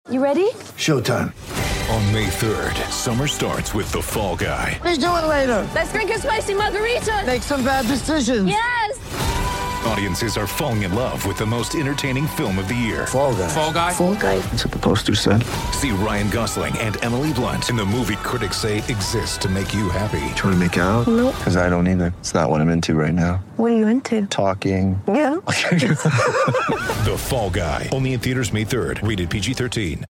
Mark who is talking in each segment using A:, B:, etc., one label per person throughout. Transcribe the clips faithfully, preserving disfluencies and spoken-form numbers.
A: You ready?
B: Showtime.
C: On May third, summer starts with The Fall Guy.
B: Let's do it later.
A: Let's drink a spicy margarita.
B: Make some bad decisions.
A: Yes!
C: Audiences are falling in love with the most entertaining film of the year.
B: Fall Guy.
C: Fall Guy?
A: Fall Guy.
B: That's what the poster said.
C: See Ryan Gosling and Emily Blunt in the movie critics say exists to make you happy.
B: Trying to make it out?
A: Nope.
B: Because I don't either. It's not what I'm into right now.
A: What are you into?
B: Talking.
A: Yeah.
C: The Fall Guy. Only in theaters May third. Rated P G thirteen.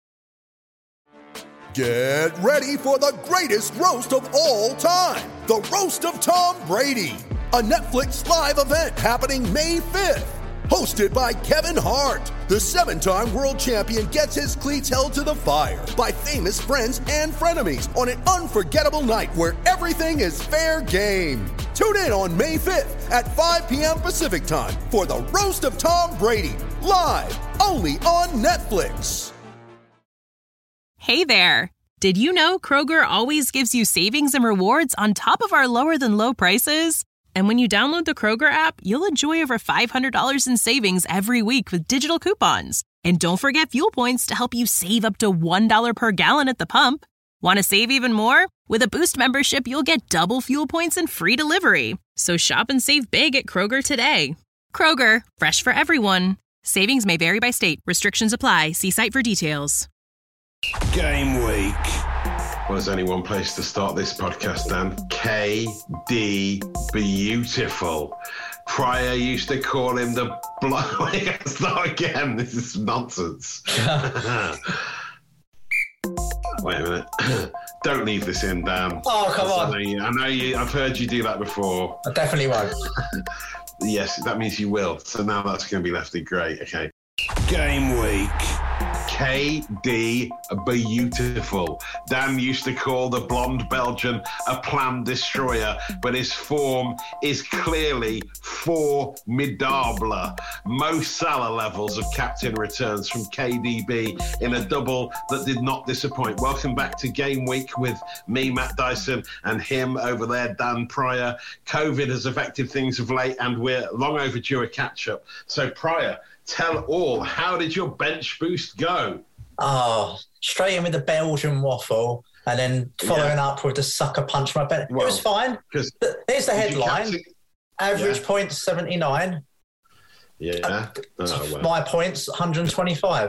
D: Get ready for the greatest roast of all time. The Roast of Tom Brady. A Netflix live event happening May fifth. Hosted by Kevin Hart. The seven-time world champion gets his cleats held to the fire by famous friends and frenemies on an unforgettable night where everything is fair game. Tune in on May fifth at five p.m. Pacific time for the Roast of Tom Brady. Live only on Netflix.
E: Hey there! Did you know Kroger always gives you savings and rewards on top of our lower-than-low prices? And when you download the Kroger app, you'll enjoy over five hundred dollars in savings every week with digital coupons. And don't forget fuel points to help you save up to one dollar per gallon at the pump. Want to save even more? With a Boost membership, you'll get double fuel points and free delivery. So shop and save big at Kroger today. Kroger, fresh for everyone. Savings may vary by state. Restrictions apply. See site for details.
F: Game week. Well, there's only one place to start this podcast, Dan. K D Beautiful. Pryor used to call him the blood. Wait, I start again. This is nonsense. Wait a minute. Don't leave this in, Dan.
G: Oh, come on.
F: I know, you, I know you. I've heard you do that before.
G: I definitely won't.
F: Yes, that means you will. So now that's going to be left in great. Okay. Game week. K D Beautiful. Dan used to call the blonde Belgian a plan destroyer, but his form is clearly formidable. Mo Salah levels of captain returns from K D B in a double that did not disappoint. Welcome back to Game Week with me, Matt Dyson, and him over there, Dan Pryor. COVID has affected things of late, and we're long overdue a catch-up. So, Pryor, tell all, how did your bench boost go?
G: Oh, straight in with the Belgian waffle and then following yeah. up with the sucker punch my bench. Well, it was fine. Here's the headline. Captain... Average yeah. points seventy-nine.
F: Yeah.
G: Uh,
F: oh, well.
G: My points one hundred twenty-five.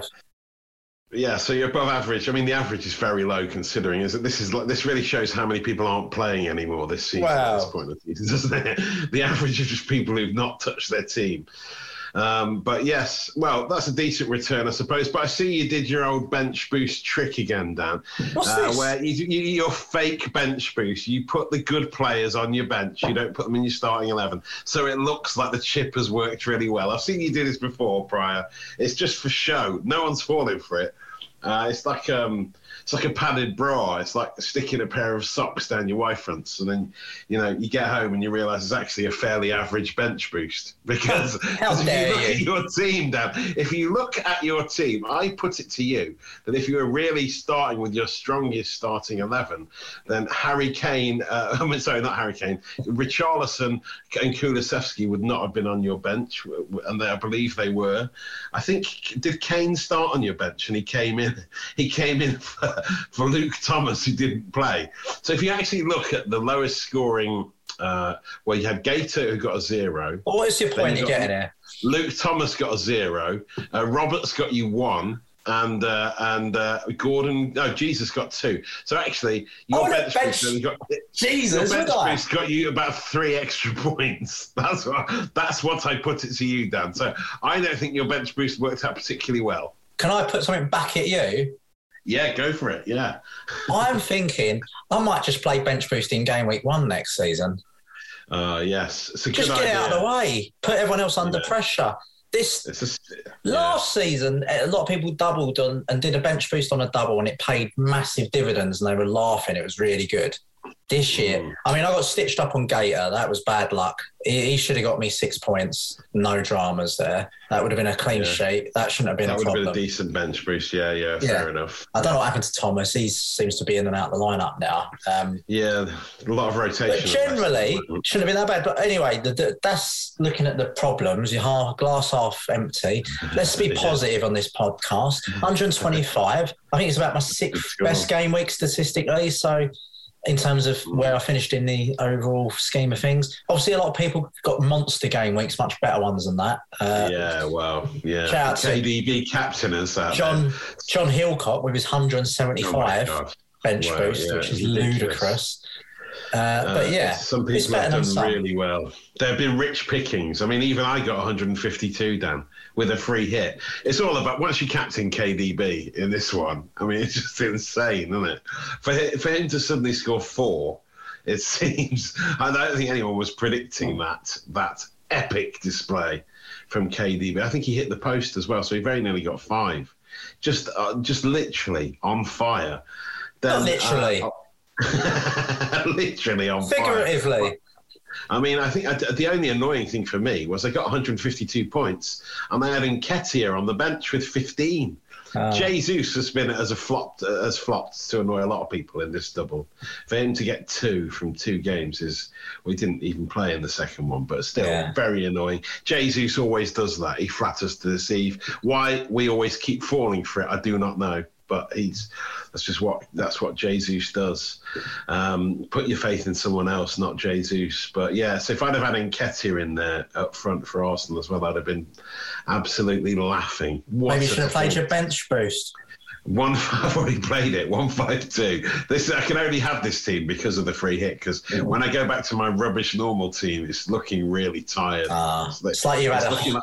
F: Yeah, so you're above average. I mean, the average is very low considering. Is that this is like this really shows how many people aren't playing anymore this season wow. at this point of the season, doesn't it? The average is just people who've not touched their team. Um, but yes, well, that's a decent return, I suppose. But I see you did your old bench boost trick again, Dan.
G: What's
F: uh,
G: this?
F: Where you, you, your fake bench boost, you put the good players on your bench. You don't put them in your starting eleven. So it looks like the chip has worked really well. I've seen you do this before, Pryor. It's just for show. No one's falling for it. Uh, it's like um, it's like a padded bra. It's like sticking a pair of socks down your Y fronts, and then you know you get home and you realise it's actually a fairly average bench boost. Because
G: How
F: if
G: dare
F: you look
G: you.
F: at your team, Dan, if you look at your team, I put it to you that if you were really starting with your strongest starting eleven, then Harry Kane, uh, I mean, sorry, not Harry Kane, Richarlison and Kulusevski would not have been on your bench, and they, I believe they were. I think did Kane start on your bench and he came in? He came in for, for Luke Thomas, who didn't play. So if you actually look at the lowest scoring, uh, well, you had Gator, who got a zero.
G: Well, what is your point you're getting there?
F: Luke Thomas got a zero. Uh, Roberts got you one. And uh, and uh, Gordon, no, Jesus got two. So actually, your
G: oh,
F: bench,
G: bench
F: boost got
G: Jesus,
F: your bench
G: I?
F: boost got you about three extra points. That's what that's what I put it to you, Dan. So I don't think your bench boost worked out particularly well.
G: Can I put something back at you?
F: Yeah, go for it. Yeah,
G: I'm thinking I might just play bench boost in game week one next season.
F: Uh, yes, it's a
G: just
F: good
G: get
F: idea.
G: it out of the way. Put everyone else under
F: yeah.
G: pressure. This
F: a,
G: last
F: yeah.
G: season, a lot of people doubled on, and did a bench boost on a double, and it paid massive dividends, and they were laughing. It was really good. This year, mm. I mean, I got stitched up on Gator. That was bad luck. He, he should have got me six points. No dramas there. That would have been a clean yeah. sheet. That shouldn't have been
F: that
G: a problem.
F: That would have been a decent bench, Bruce. Yeah, yeah, yeah, fair enough.
G: I don't know what happened to Thomas. He seems to be in and out of the lineup now. Um,
F: yeah, a lot of rotation.
G: But generally, shouldn't have been that bad. But anyway, the, the, that's looking at the problems. Your half, glass half empty. Let's be positive yeah. on this podcast. one hundred twenty-five. I think it's about my sixth best game week statistically. So, in terms of where I finished in the overall scheme of things. Obviously, a lot of people got monster game weeks, much better ones than that. Uh,
F: yeah, well, yeah.
G: Shout out to
F: K D B captain as that.
G: John, John Hillcock with his one hundred seventy-five oh bench wow, boost, yeah, which is ridiculous. ludicrous. Uh, uh, but yeah,
F: some people have done some. really well. There have been rich pickings. I mean, even I got one hundred fifty-two, Dan, with a free hit. It's all about once you captain K D B in this one. I mean, it's just insane, isn't it? For him, for him to suddenly score four, it seems. I don't think anyone was predicting that that epic display from K D B. I think he hit the post as well, so he very nearly got five. Just, uh, just literally on fire.
G: Then, Not literally.
F: Uh, literally on
G: figuratively
F: fire. I mean, I think the only annoying thing for me was I got one hundred fifty-two points and I had Nketiah on the bench with fifteen. Oh. Jesus has been as a flopped as flopped to annoy a lot of people in this double. For him to get two from two games is we didn't even play in the second one, but still yeah. very annoying. Jesus always does that. He flatters to deceive. Why we always keep falling for it, I do not know. But he's that's just what that's what Jesus does. Um, put your faith in someone else, not Jesus. But yeah, so if I'd have had Nketiah in there up front for Arsenal as well, I'd have been absolutely laughing. What
G: Maybe you should have played your bench boost.
F: One, I've already played it. One five two. This I can only have this team because of the free hit. Because when I go back to my rubbish normal team, it's looking really tired.
G: Ah, it's like, it's like you had a like...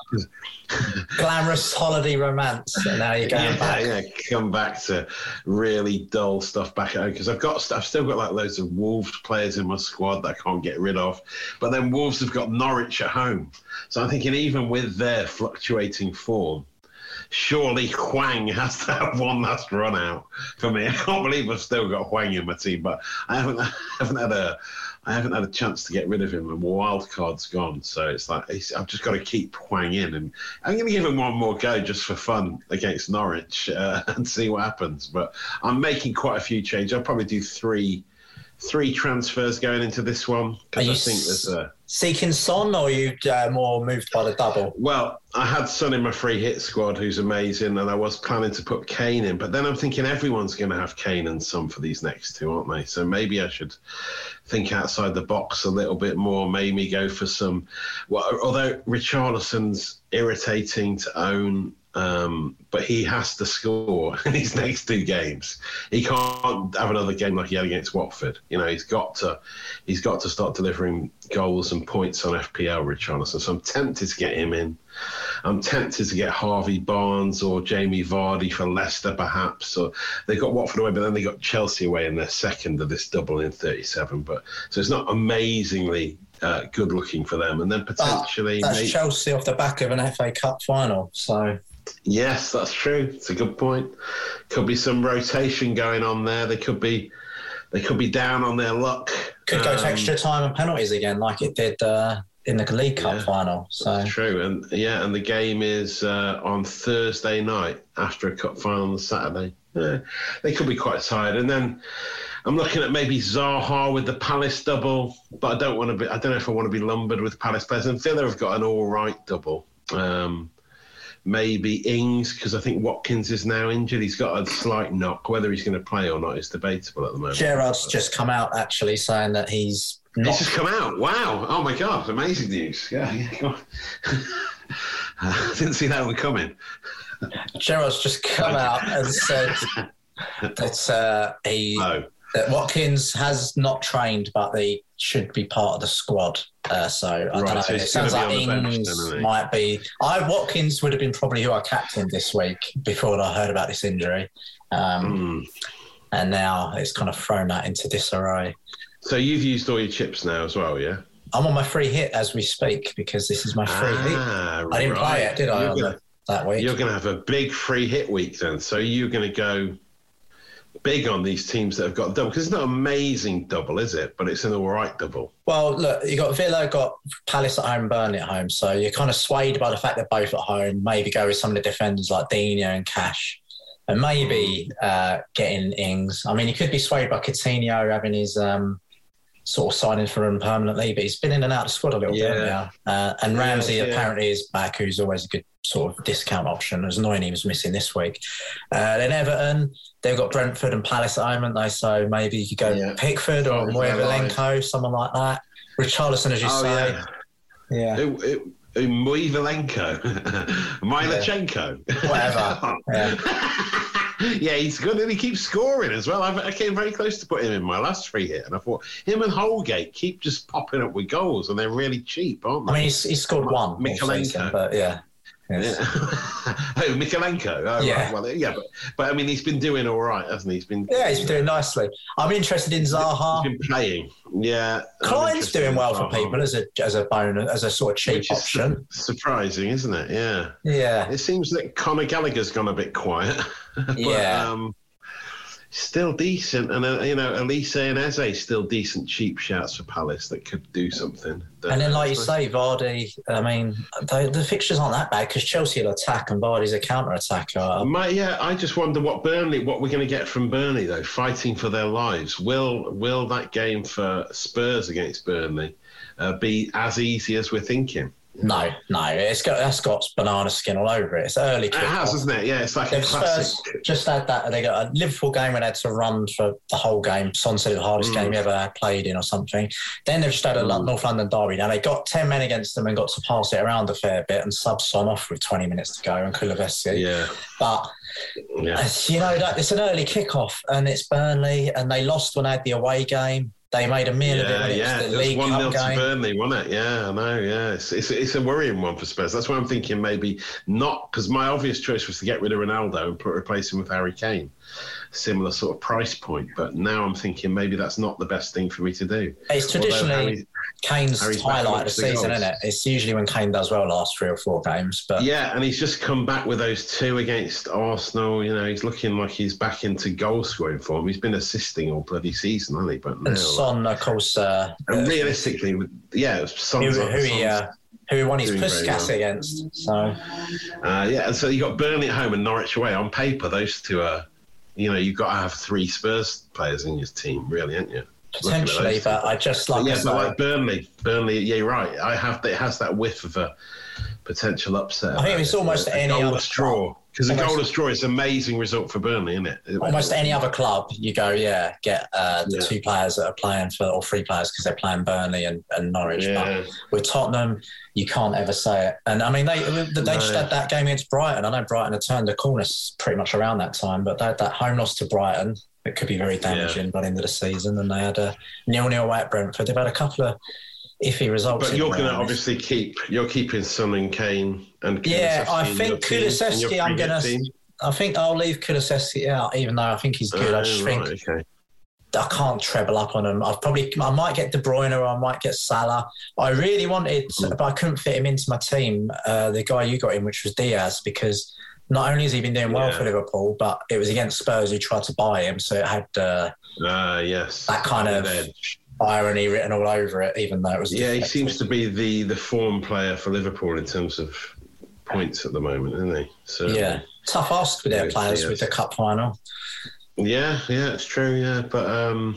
G: glamorous holiday romance, and now you're going
F: yeah,
G: back.
F: Yeah, come back to really dull stuff back at home. Because I've got, I've still got like loads of Wolves players in my squad that I can't get rid of. But then Wolves have got Norwich at home, so I'm thinking even with their fluctuating form, surely Hwang has to have one last run out for me. I can't believe I've still got Hwang in my team, but I haven't I haven't had a I haven't had a chance to get rid of him, and wild card's gone. So it's like it's, I've just got to keep Hwang in, and I'm going to give him one more go just for fun against Norwich uh, and see what happens. But I'm making quite a few changes. I'll probably do three. Three transfers going into this one because I think there's a
G: seeking Son, or are you uh, more moved by the double?
F: Well, I had Son in my free hit squad, who's amazing, and I was planning to put Kane in, but then I'm thinking everyone's going to have Kane and Son for these next two, aren't they? So maybe I should think outside the box a little bit more. Maybe go for some. Well, although Richarlison's irritating to own. Um, but he has to score in his next two games. He can't have another game like he had against Watford. You know, he's got to, he's got to start delivering goals and points on F P L, Richarlison. So I'm tempted to get him in. I'm tempted to get Harvey Barnes or Jamie Vardy for Leicester, perhaps. So they got Watford away, but then they got Chelsea away in their second of this double in thirty-seven. But so it's not amazingly uh, good looking for them. And then potentially,
G: uh, that's
F: maybe,
G: Chelsea off the back of an F A Cup final. So.
F: Yes, that's true. It's a good point. Could be some rotation going on there. They could be, they could be down on their luck.
G: Could go um, to extra time and penalties again, like it did uh, in the League Cup
F: yeah,
G: final. So
F: that's true, and yeah, and the game is uh, on Thursday night after a cup final on the Saturday. Yeah, they could be quite tired, and then I'm looking at maybe Zaha with the Palace double, but I don't want to be. I don't know if I want to be lumbered with Palace players. And Villa have got an all right double. Um, Maybe Ings, because I think Watkins is now injured. He's got a slight knock. Whether he's going to play or not is debatable at the moment.
G: Gerrard's just come out, actually, saying that he's not...
F: He's just come out? Wow. Oh, my God. Amazing news. Yeah, yeah. I didn't see that one coming.
G: Gerrard's just come out and said that uh, he...
F: Oh.
G: That Watkins has not trained, but they should be part of the squad. Uh, so I right, don't know. So it sounds like Ings bench, might be. I Watkins would have been probably who I captained this week before I heard about this injury, um, mm. and now it's kind of thrown that into disarray.
F: So you've used all your chips now as well, yeah?
G: I'm on my free hit as we speak because this is my free
F: ah,
G: hit. I didn't right. play it, did I?
F: Gonna,
G: that week.
F: You're going to have a big free hit week then. So you're going to go. big on these teams that have got double, because it's not amazing double, is it? But it's an all right double.
G: Well, look, you got Villa, got Palace at home, Burnley at home, so you're kind of swayed by the fact they're both at home. Maybe go with some of the defenders like Dino and Cash, and maybe uh, getting Ings. I mean, he could be swayed by Coutinho having his um, sort of signing for him permanently, but he's been in and out of the squad a little
F: yeah.
G: bit now. Uh, and Ramsey
F: yeah, yeah.
G: apparently is back, who's always a good sort of discount option. It was annoying he was missing this week. Uh, then Everton, they've got Brentford and Palace at home, haven't they? So maybe you could go
F: yeah.
G: Pickford or Moivalenko, someone like that. Richarlison, as you
F: oh,
G: say.
F: Yeah.
G: yeah.
F: It, it, Moivalenko, Milachenko,
G: yeah. whatever.
F: yeah. yeah, he's good and he keeps scoring as well. I've, I came very close to putting him in my last free hit, and I thought him and Holgate keep just popping up with goals, and they're really cheap, aren't they?
G: I mean, he's, he's scored one,
F: Mikalenko,
G: season, but yeah. Yes.
F: Yeah. oh, Mikalenko. Oh,
G: yeah,
F: right. well, yeah, but, but I mean, he's been doing all right, hasn't he? He's been
G: yeah, he's been doing nicely. I'm interested in Zaha.
F: He's been playing, yeah.
G: Klein's doing well for people as a as a bonus, as a sort of cheap option.
F: Surprising, isn't it? Yeah,
G: yeah.
F: It seems that Conor Gallagher's gone a bit quiet. but,
G: yeah.
F: Um, still decent, and uh, you know, Elise and Eze still decent cheap shouts for Palace that could do something.
G: And then, like you say, Vardy. I mean, they, the fixtures aren't that bad because Chelsea will attack and Vardy's a counter attacker.
F: My, yeah, I just wonder what Burnley, what we're going to get from Burnley though, fighting for their lives. Will will that game for Spurs against Burnley uh, be as easy as we're thinking?
G: No, no, it's got that's got banana skin all over it. It's early.
F: It has, isn't it? Yeah, it's like
G: They've
F: a classic.
G: Spurs just had that. They got a Liverpool game where they had to run for the whole game. Son said the hardest mm. game he ever played in or something. Then they've just had a mm. North London derby. Now they got ten men against them and got to pass it around a fair bit and sub Son off with twenty minutes to go and Kulusevski.
F: Yeah,
G: but.
F: Yeah.
G: Uh, you know, that it's an early kickoff and it's Burnley and they lost when they had the away game. They made a meal
F: yeah,
G: of it when it
F: yeah.
G: was the
F: it
G: League
F: was
G: Cup
F: one nil
G: game.
F: to Burnley, wasn't it? Yeah, I know, yeah. It's, it's, it's a worrying one for Spurs. That's why I'm thinking maybe not, because my obvious choice was to get rid of Ronaldo and put, replace him with Harry Kane. Similar sort of price point. But now I'm thinking maybe that's not the best thing for me to do.
G: It's traditionally Harry, Kane's
F: Harry's
G: highlight of the season, isn't it? It's usually when Kane does well last three or four games. But
F: yeah, and he's just come back with those two against Arsenal. You know, he's looking like he's back into goal scoring form. He's been assisting all bloody season, hasn't he? But now,
G: and Son, of course. Uh,
F: and realistically, yeah, Son's
G: who,
F: on,
G: who he uh, who he won his Puskas
F: well.
G: against. So
F: uh, yeah, and so you got Burnley at home and Norwich away. On paper, those two are. You know, you've got to have three Spurs players in your team, really, haven't you?
G: Potentially, but I just like...
F: But yeah, but like Burnley. Burnley, yeah, you're right. I have, it has that whiff of a potential upset.
G: I think it's almost
F: a,
G: any
F: a
G: other
F: draw. Because a goalless draw is an amazing result for Burnley, isn't it?
G: Almost any other club, you go, yeah, get uh, the
F: yeah.
G: two players that are playing for, or three players because they're playing Burnley and, and Norwich.
F: Yeah.
G: But with Tottenham, you can't ever say it. And I mean, they they no. just had that game against Brighton. I know Brighton had turned the corner pretty much around that time, but they had that home loss to Brighton. It could be very damaging yeah. by the end of the season. And they had a nil-nil away at Brentford. They've had a couple of iffy results.
F: But you're going to obviously keep, you're keeping Son and Kane and Kulusevski.
G: Yeah, I think Kulusevski, I'm going to... I think I'll leave Kulusevski out, even though I think he's good. Oh, I just
F: right,
G: think
F: okay.
G: I can't treble up on him. I've probably I might get De Bruyne or I might get Salah. I really wanted, to, but I couldn't fit him into my team. Uh, the guy you got in, which was Diaz, because not only has he been doing well yeah. for Liverpool, but it was against Spurs who tried to buy him, so it had uh,
F: uh, yes.
G: that kind of edge. Irony written all over it, even though it was.
F: Yeah, he seems to be the the form player for Liverpool in terms of points at the moment, isn't he? So,
G: yeah. Tough ask with their players with the cup final.
F: Yeah, yeah, it's true. Yeah, but um,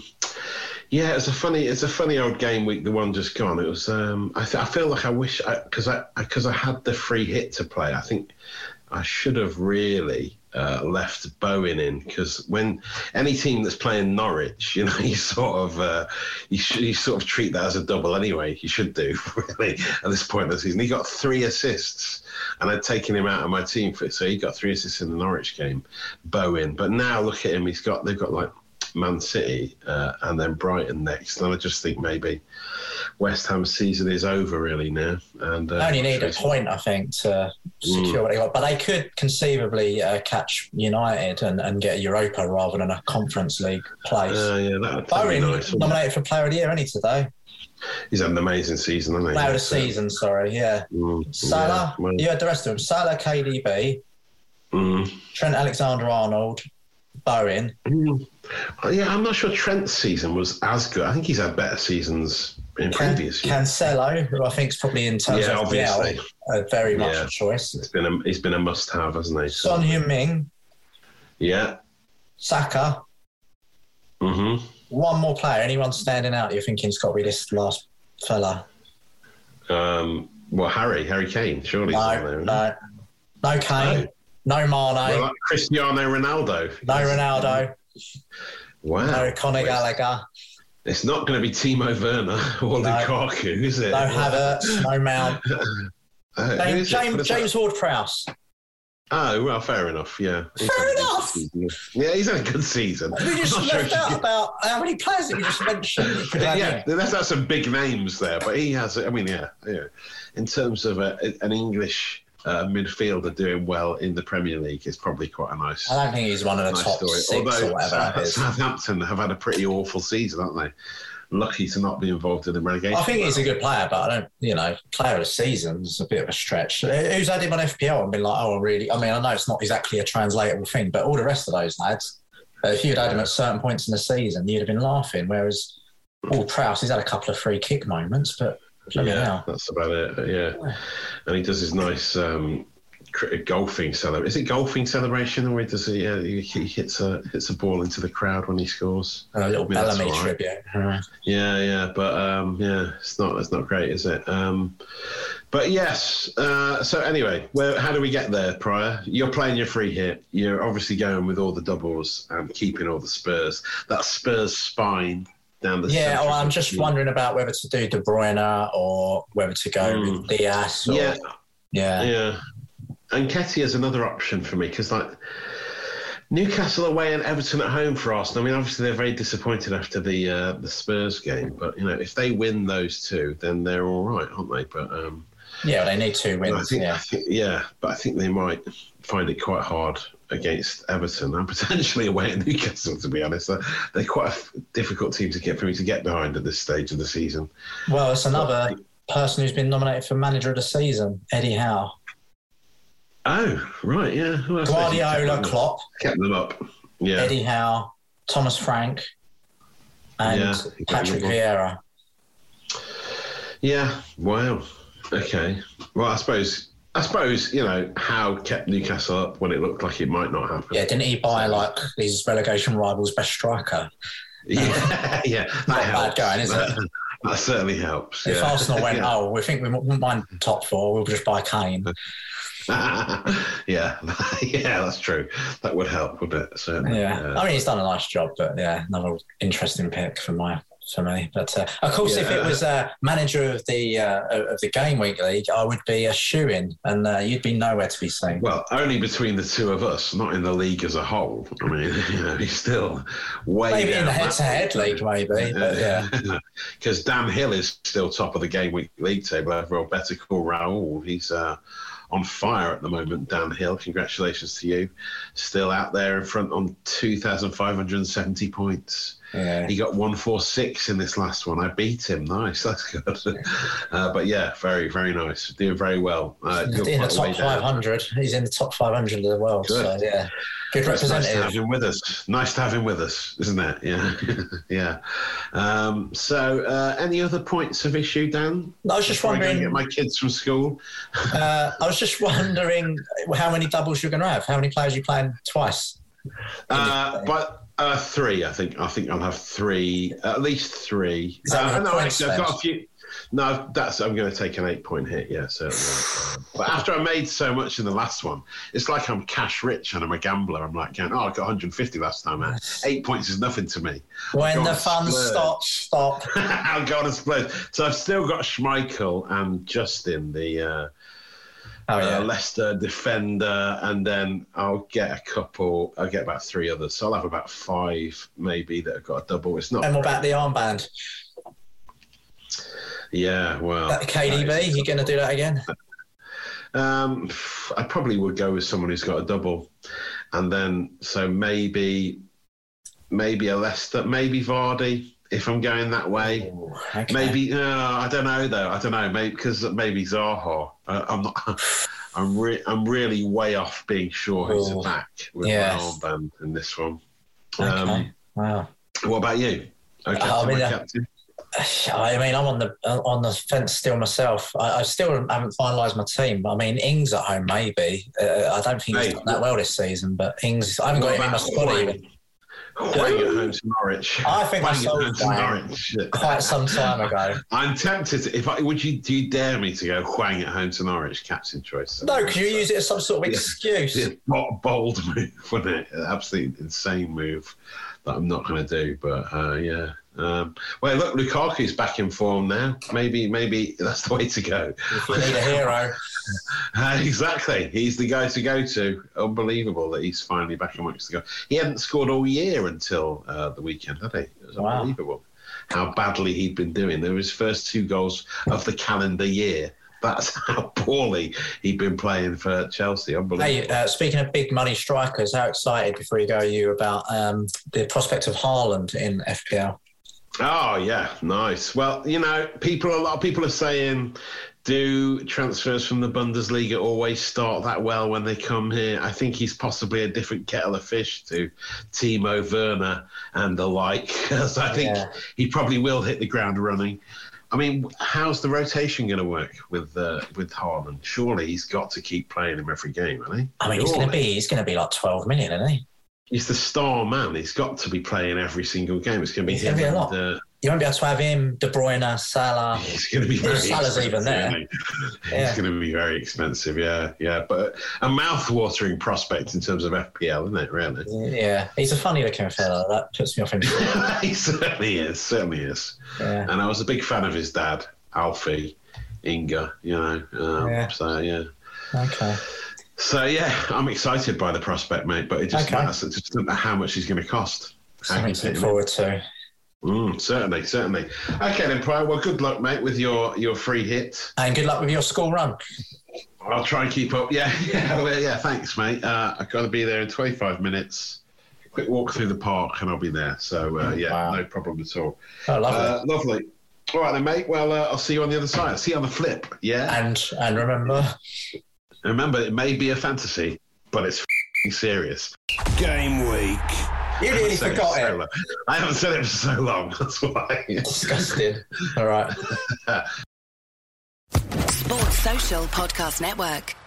F: yeah, it's a funny, it's a funny old game week. The one just gone. It was. Um, I, th- I feel like I wish because I because I, I had the free hit to play. I think I should have really uh, left Bowen in, because when any team that's playing Norwich, you know, you sort of uh, you should you sort of treat that as a double anyway. You should do really at this point of the season. He got three assists. And I'd taken him out of my team for it, so he got three assists in the Norwich game, Bowen. But now look at him; he's got they've got like Man City uh, and then Brighton next. And I just think maybe West Ham's season is over really now. And uh,
G: they only need a point, I think, to secure mm. what they got. But they could conceivably uh, catch United and, and get a Europa rather than a Conference League place.
F: Uh, yeah, that,
G: Bowen
F: nice,
G: nominated for Player of the Year, isn't he, today?
F: He's had an amazing season, hasn't he?
G: Player of the season, sorry, yeah. Mm, Salah, yeah, well. You had the rest of them. Salah, K D B,
F: mm.
G: Trent Alexander-Arnold, Bowen.
F: Mm. Uh, yeah, I'm not sure Trent's season was as good. I think he's had better seasons in
G: Can,
F: previous years.
G: Cancelo, who I think is probably in terms
F: Yeah,
G: of F P L,
F: obviously.
G: a very much
F: Yeah.
G: a choice.
F: It's been a, he's been a must-have, hasn't he?
G: Son Heung-min,
F: Yeah.
G: Saka.
F: Mm-hmm.
G: One more player. Anyone standing out? You're thinking it's got to be this last fella?
F: Um, well, Harry, Harry Kane, surely. he's on
G: No,
F: there,
G: no, no Kane, no Mane,
F: Well, like Cristiano Ronaldo.
G: no Ronaldo,
F: Wow.
G: no Conor
F: Well,
G: Gallagher,
F: It's not going to be Timo Werner or
G: No.
F: Lukaku, is it?
G: no Havertz, no Mount.
F: Uh, who
G: James,
F: is it?
G: James,
F: What is
G: James
F: that?
G: Ward-Prowse.
F: Oh, well, fair enough, yeah. He's
G: Fair
F: had a good
G: enough.
F: season. Yeah, he's had a good season.
G: We just
F: I'm not sure
G: left
F: if
G: out
F: you-
G: about how many players that we just mentioned. You could add
F: Yeah,
G: in.
F: that's, that's some big names there, but he has, I mean, yeah, yeah. In terms of a, an English uh, midfielder doing well in the Premier League, it's probably quite a nice,
G: I don't think he's one of the
F: nice
G: top
F: story.
G: six
F: Although
G: or whatever that
F: South-
G: is.
F: Southampton have had a pretty awful season, haven't they? Lucky to not be involved in the relegation.
G: I think he's a good player, but I don't, you know, player of the season is a bit of a stretch. Who's had him on F P L and been like, oh, really? I mean, I know it's not exactly a translatable thing, but all the rest of those lads, uh, if you'd had him at certain points in the season, you'd have been laughing. Whereas Ward-Prowse, he's had a couple of free kick moments, but bloody
F: Yeah,
G: hell.
F: that's about it. Yeah, and he does his nice um, cr- golfing celebration. Is it golfing celebration, or does he? Yeah, he, he hits a hits a ball into the crowd when he scores.
G: A little
F: I mean, that's
G: Bellamy
F: all right.
G: tribute. Uh,
F: Yeah, yeah, but um, yeah, it's not it's not great, is it? Um, but yes. Uh, so anyway, where how do we get there, Pryor? You're playing your free hit. You're obviously going with all the doubles and keeping all the Spurs. That Spurs spine down the.
G: Yeah,
F: centre
G: well, I'm
F: of the
G: just
F: field.
G: wondering about whether to do De Bruyne or whether to go
F: Mm.
G: with Diaz. Or,
F: Yeah,
G: yeah.
F: yeah. And Nketiah is another option for me because, like, Newcastle away and Everton at home for Arsenal. I mean, obviously they're very disappointed after the uh, the Spurs game, but you know, if they win those two, then they're all right, aren't they? But um,
G: Yeah, they need two
F: I
G: wins.
F: think,
G: Yeah.
F: I think, yeah, but I think they might find it quite hard against Everton and potentially away at Newcastle. To be honest, they're, they're quite a f- difficult team to get for me to get behind at this stage of the season.
G: Well, it's another person who's been nominated for manager of the season, Eddie Howe.
F: Oh, right, yeah. Who else has he kept
G: Guardiola,
F: them-
G: Klopp,
F: kept them up. Yeah.
G: Eddie Howe, Thomas Frank, and
F: Yeah,
G: Patrick
F: incredible.
G: Vieira.
F: Yeah. Wow. Okay. Well, I suppose I suppose you know how kept Newcastle up when it looked like it might not happen.
G: Yeah, didn't he buy like his relegation rivals' best striker?
F: Yeah. yeah. That
G: Not
F: helps.
G: bad going, is it?
F: that, that certainly helps.
G: If
F: yeah.
G: Arsenal went,
F: yeah.
G: oh, we think we wouldn't mind top four, we'll just buy Kane.
F: yeah. Yeah. That's true. That would help, wouldn't it? Certainly.
G: Yeah,
F: Uh,
G: I mean he's done a nice job, but yeah, another interesting pick for my for me. But uh, of course, if it
F: Yeah.
G: was uh, manager of the uh, of the Game Week League, I would be a shoo-in, and uh, you'd be nowhere to be seen.
F: Well, only between the two of us, not in the league as a whole. I mean, you know, he's still way
G: Maybe in
F: down
G: the
F: that
G: head-to-head league, maybe. But yeah,
F: because Dan Hill is still top of the game week league table over Better Call Raul. He's uh, on fire at the moment. Dan Hill, congratulations to you. Still out there in front on two thousand five hundred seventy points.
G: yeah.
F: He got one forty-six in this last one. I beat him. Nice, that's good. Uh, but yeah, very, very nice. Doing very well. Uh, you're
G: in the
F: quite way
G: top
F: down.
G: five hundred. He's in the top five hundred of the world.
F: Good.
G: So yeah, good
F: It's nice to have
G: representative.
F: him with us. Nice to have him with us, isn't it? Yeah, yeah. Um, so, uh, any other points of issue, Dan?
G: I was just
F: Before I go and
G: wondering.
F: get my kids from school.
G: Uh, I was just wondering how many doubles you're going to have. How many players you playing twice?
F: Uh, but uh, three, I think. I think I'll have three, at least three.
G: Is that
F: uh,
G: with a
F: no,
G: point
F: actually, I've got a
G: spend?
F: few. No, that's. I'm going to take an eight-point hit. Yeah, certainly. Um, but after I made so much in the last one, it's like I'm cash rich and I'm a gambler. I'm like, going, oh, I got one hundred fifty last time. Man. Eight points is nothing to me.
G: When
F: Go
G: the
F: on,
G: fun
F: splurge.
G: stops, stop.
F: I'll go on a split. So I've still got Schmeichel and Justin, the uh,
G: Oh yeah.
F: uh, Leicester defender, and then I'll get a couple. I'll get about three others. So I'll have about five, maybe, that have got a double. It's not.
G: And what about the armband?
F: Yeah, well.
G: That K D B,
F: that is-
G: you going to do that again?
F: Um, I probably would go with someone who's got a double, and then so maybe, maybe a Leicester, maybe Vardy. If I'm going that way,
G: Ooh, okay.
F: maybe uh, I don't know though. I don't know, maybe because maybe Zaha. Uh, I'm not. I'm re- I'm really way off being sure who's
G: Ooh.
F: a back with
G: Yes.
F: my armband in this one.
G: Okay.
F: Um,
G: Wow.
F: What about you? Okay,
G: I
F: so
G: mean,
F: my
G: uh,
F: captain.
G: I mean, I'm on the on the fence still myself. I, I still haven't finalised my team. I mean, Ings at home, maybe. Uh, I don't think he's
F: Hey,
G: done that well this season, but Ings, I haven't got
F: What
G: him in my
F: about
G: squad
F: Hwang?
G: even.
F: Hwang at home to Norwich.
G: I think I
F: Hwang at
G: sold
F: home to
G: Hwang
F: Norwich.
G: quite some time ago.
F: I'm tempted. To, if I would you do you dare me to go Hwang at home to Norwich, captain choice?
G: No, because you use it as some sort of
F: Yeah.
G: excuse.
F: It's a bold move, wasn't it? An absolutely insane move that I'm not going to do. But uh, yeah. Um, well, look, Lukaku's back in form now. Maybe, maybe that's the way to go.
G: If you need a hero.
F: Uh, exactly. He's the guy to go to. Unbelievable that he's finally back amongst the guys. He hadn't scored all year until uh, the weekend, had he? It was
G: Wow.
F: unbelievable how badly he'd been doing. There were his first two goals of the calendar year. That's how poorly he'd been playing for Chelsea. Unbelievable.
G: Hey, uh, speaking of big money strikers, how excited, before you go, are you about um, the prospect of Haaland in F P L?
F: Oh, yeah, nice. Well, you know, people, a lot of people are saying, do transfers from the Bundesliga always start that well when they come here? I think he's possibly a different kettle of fish to Timo Werner and the like, because I think
G: Yeah.
F: he probably will hit the ground running. I mean, how's the rotation going to work with uh, with Haaland? Surely he's got to keep playing him every game, hasn't he?
G: I mean, he's going to be he's going to be like twelve million, isn't he?
F: He's the star man. He's got to be playing every single game. It's going to be
G: He's
F: him.
G: gonna be a
F: and,
G: lot.
F: uh,
G: You won't be able to have him, De Bruyne, Salah.
F: He's going to be
G: If
F: very
G: Salah's even there.
F: expensive, isn't he?
G: Yeah.
F: He's going to be very expensive, yeah, yeah. But a mouth-watering prospect in terms of F P L, isn't it, really?
G: Yeah, he's a funny-looking fella. That puts me off him.
F: He certainly is, certainly is.
G: Yeah.
F: And I was a big fan of his dad, Alfie Inga, you know. Um,
G: Yeah.
F: So, yeah.
G: Okay.
F: So, yeah, I'm excited by the prospect, mate, but it just
G: Okay.
F: matters. It just doesn't know how much he's going to cost. How
G: Something
F: can
G: to
F: you
G: look
F: fit him in?
G: forward to.
F: Mm, certainly, certainly. Okay, then, Pryor, well, good luck, mate, with your, your free hit.
G: And good luck with your school run.
F: I'll try and keep up. Yeah, yeah, well, yeah. Thanks, mate. Uh, I've got to be there in twenty-five minutes. Quick walk through the park, and I'll be there. So, uh, yeah,
G: Wow.
F: no problem at all.
G: Oh, lovely.
F: Uh, lovely. All right, then, mate. Well, uh, I'll see you on the other side. I'll see you on the flip. Yeah.
G: and and remember,
F: Remember, it may be a fantasy, but it's f***ing serious.
C: Game week.
G: you
F: I
G: nearly
F: haven't said
G: forgot
F: for so
G: it.
F: long. I haven't said it for so long. That's why.
G: Disgusting. All right.
H: Sports Social Podcast Network.